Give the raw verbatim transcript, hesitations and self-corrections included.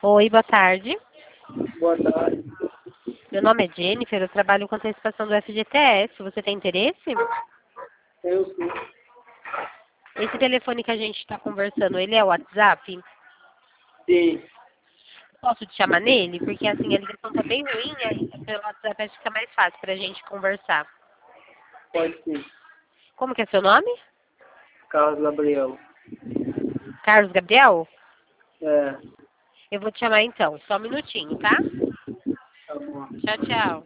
Oi, boa tarde. Boa tarde. Meu nome é Jennifer, eu trabalho com antecipação do F G T S. Você tem interesse? Eu sim. Esse telefone que a gente está conversando, ele é o WhatsApp? Sim. Posso te chamar nele? Porque assim, a ligação tá bem ruim, aí pelo WhatsApp acho que fica mais fácil pra gente conversar. Pode sim. Como que é seu nome? Carlos Gabriel. Carlos Gabriel? É. Eu vou te chamar então, só um minutinho, tá? Tá bom. Tchau, tchau.